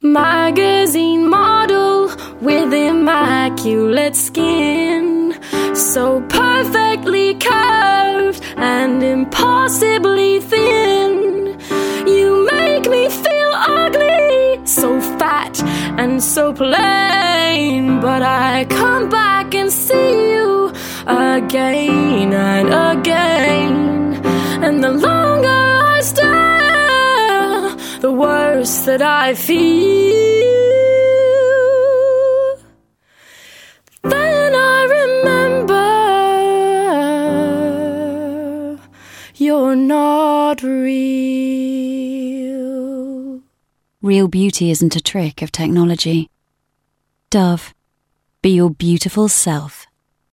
Magazine model with immaculate skin, so perfectly curved and impossibly thin. You make me feel ugly, so fat and so plain, but I come back and see you again and again. And the longer I stare, the worse that I feel. Then I remember you're not real. Real beauty isn't a trick of technology. Dove, be your beautiful self.